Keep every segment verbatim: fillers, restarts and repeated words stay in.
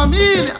família.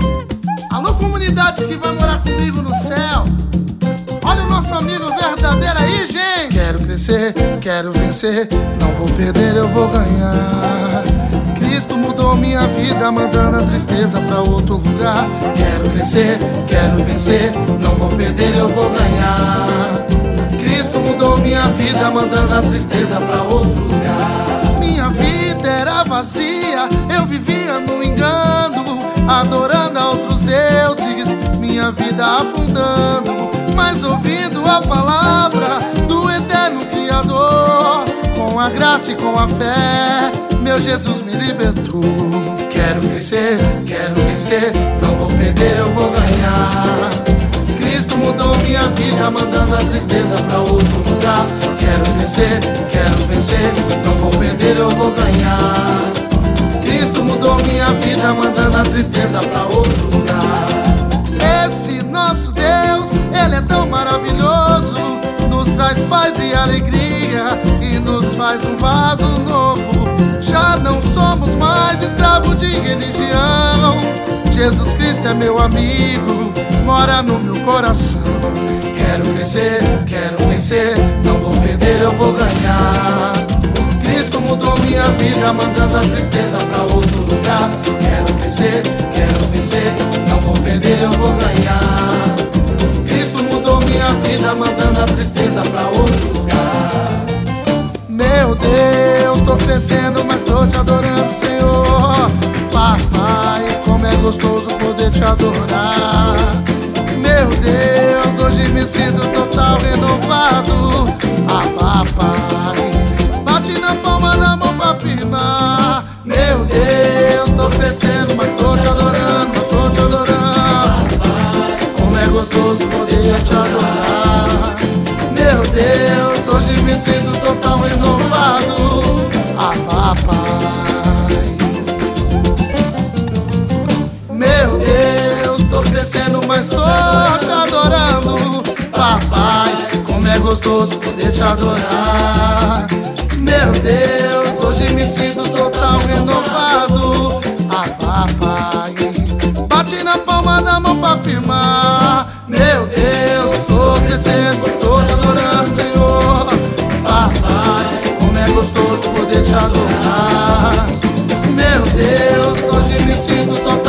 Alô, comunidade que vai morar comigo no céu. Olha o nosso amigo verdadeiro aí, gente. Quero crescer, quero vencer, não vou perder, eu vou ganhar. Cristo mudou minha vida, mandando a tristeza pra outro lugar. Quero crescer, quero vencer, não vou perder, eu vou ganhar. Cristo mudou minha vida, mandando a tristeza pra outro lugar. Minha vida era vazia, eu vivia no engano, adorando a outros deuses, minha vida afundando. Mas ouvindo a palavra do eterno Criador, com a graça e com a fé, meu Jesus me libertou. Quero crescer, quero vencer, não vou perder, eu vou ganhar. Cristo mudou minha vida, mandando a tristeza pra outro lugar. Quero crescer, quero vencer, não vou perder, eu vou ganhar. Cristo mudou minha vida, mandando a tristeza pra outro lugar. Esse nosso Deus, Ele é tão maravilhoso, nos traz paz e alegria e nos faz um vaso novo. Já não somos mais escravos de religião. Jesus Cristo é meu amigo, mora no meu coração. Quero crescer, quero vencer, não vou perder, eu vou ganhar. Cristo mudou minha vida, mandando a tristeza pra outro lugar. Quero crescer, quero vencer, não vou perder, eu vou ganhar. Cristo mudou minha vida, mandando a tristeza pra outro lugar. Meu Deus, tô crescendo, mas tô te adorando, Senhor. Papai, como é gostoso poder te adorar. Meu Deus, hoje me sinto total renovado. Ah, papai, bate na palma da mão pra afirmar. Meu Deus, tô crescendo, mas tô te adorando, tô te adorando. Como é gostoso poder te adorar. Meu Deus, hoje me sinto total renovado. Ah, papai. Meu Deus, tô crescendo, mas tô te adorando. Papai, como é gostoso poder te adorar. Meu Deus, hoje me sinto total renovado. Ah, papai, bate na palma da mão pra afirmar. Meu Deus, tô crescendo, tô te adorando, Senhor. Papai, como é gostoso poder te adorar. Meu Deus, hoje me sinto total